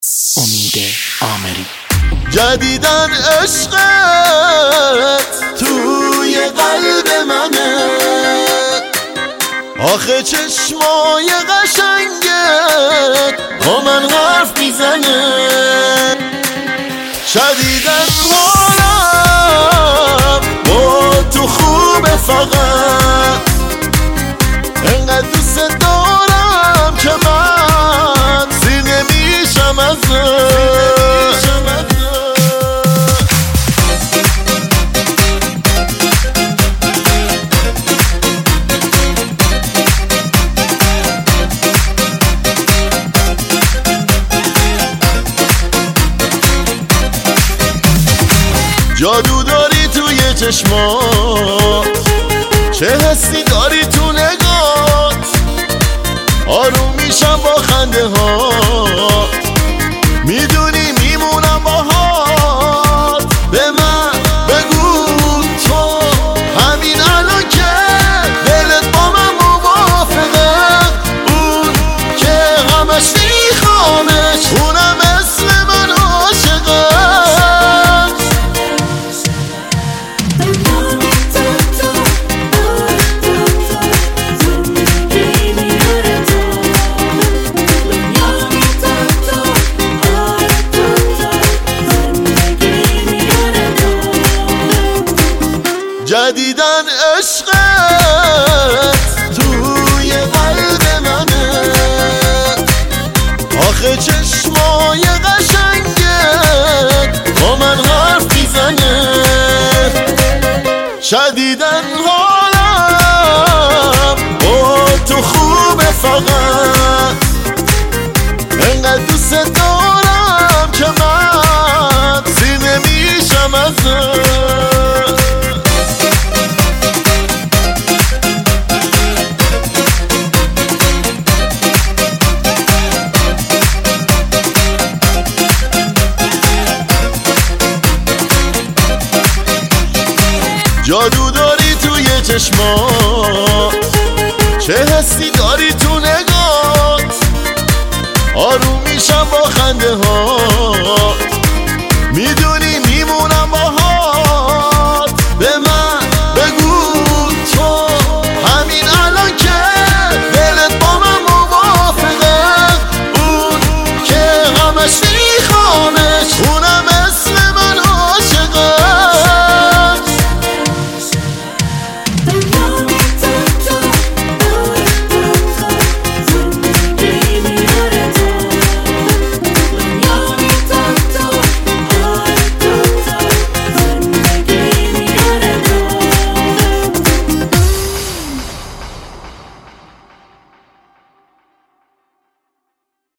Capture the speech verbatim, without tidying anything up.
امید آمری. جدیدن عشقت توی قلب منه، آخه چشمای قشنگت با من حرف میزنه. شدیدن حالم با تو خوبه، فقط انقدر دوست دارم که من سیر نمیشم ازت. جادو داری توی چشمات، چه حسی داری تو نگات، آروم میشم با خنده ها، میدونی میمونم باهات. به من بگو تو همین الان که دلت با من موافقه، اون که همش میخوامش، اونم مثل من عاشقه. جدیدن عشقت توی قلب منه، آخه چشمای قشنگت با من حرف میزنه. شدیدن حالم با تو خوبه، فقط انقدر دوست دارم که من سیر نمیشم ازت. جادو داری توی چشمات، چه حسی داری تو نگات، آروم میشم با خنده ها،